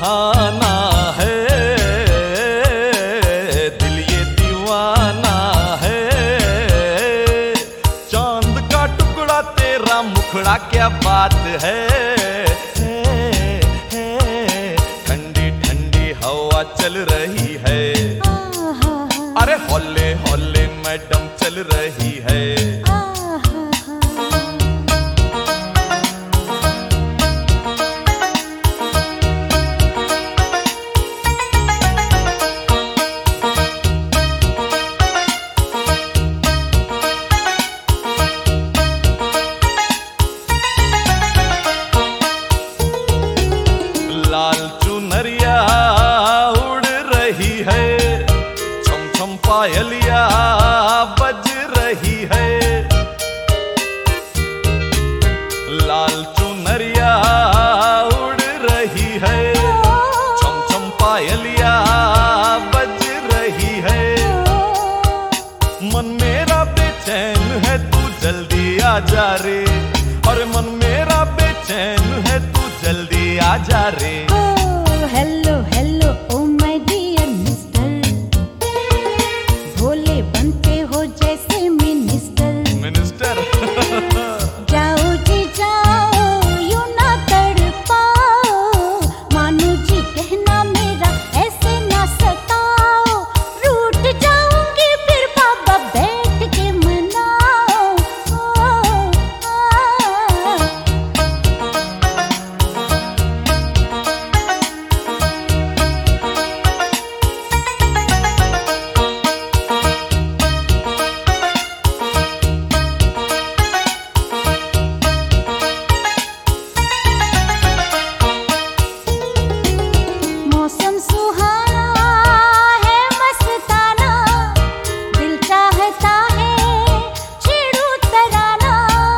सुहाना है, दिल ये दीवाना है। चांद का टुकड़ा तेरा मुखड़ा क्या बात है, ठंडी ठंडी हवा चल रही है। अरे हौले हौले मैडम चल रही है। लाल चुनरिया उड़ रही है, छम छम पायलिया बज रही है। लाल चुनरिया उड़ रही है, छम छम पायलिया बज रही है। मन मेरा बेचैन है तू जल्दी आ जा रे, और मन मेरा बेचैन है तू जल्दी आ जा रे। Hello hello oh my dear mister, भोले बनते हो जैसे मिनिस्टर। मिनिस्टर जाओ जी जाओ यूं ना तड़पाओ, मानो जी कहना मेरा ऐसे ना सताओ। रूठ जाऊंगी फिर बाबा बैठ के मनाओ। मौसम सुहाना है मस्ताना, दिल चाहता है छेड़ू तराना।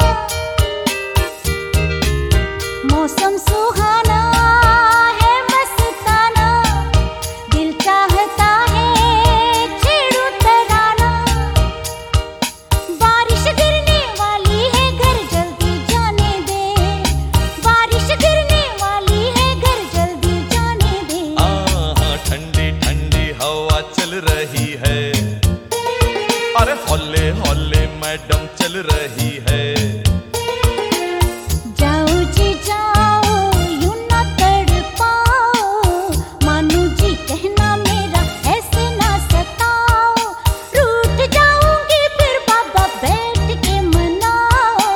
मौसम सुहाना है मस्ताना, दिल चाहता है छेड़ू तराना। बारिश गिरने वाली है घर जल्दी जाने दे, बारिश गिरने वाली है घर जल्दी जाने दे। ठंडी ठंडी हवा चल रही है, अरे हौले हौले मैडम चल रही है। जाओ जी जाओ यूं ना तड़पाओ, मानो जी कहना मेरा ऐसे ना सताओ। रूठ जाऊंगी फिर बाबा बैठ के मनाओ।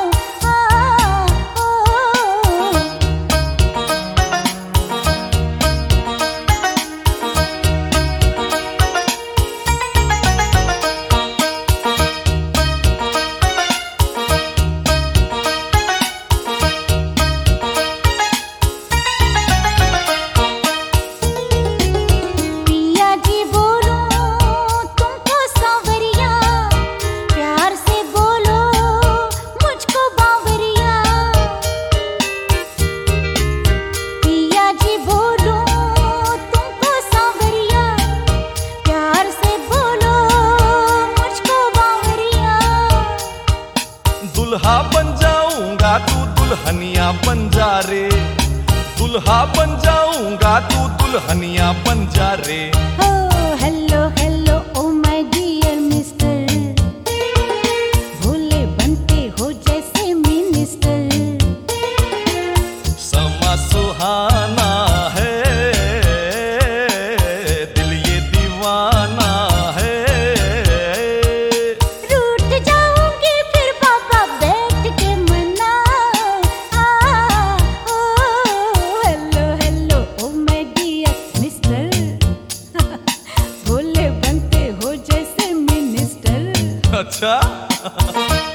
पिया जी बोलो तुमको सांवरिया, प्यार से बोलो मुझको बावरिया। पिया जी बोलो तुमको सांवरिया, प्यार से बोलो मुझको बावरिया। दुल्हा बन जाऊंगा तू दुल्हनिया बन जा रे, दुल्हा बन जाऊंगा तू दुल्हनिया बन जा रे। Hello hello oh my dear mister, भोले बनते हो जैसे मिनिस्टर। समा सुहाना है, दिल ये दीवाना है। रूठ जाऊंगी फिर बाबा बैठ के मनाओ। Hello hello oh my dear mister, भोले बनते हो जैसे मिनिस्टर। अच्छा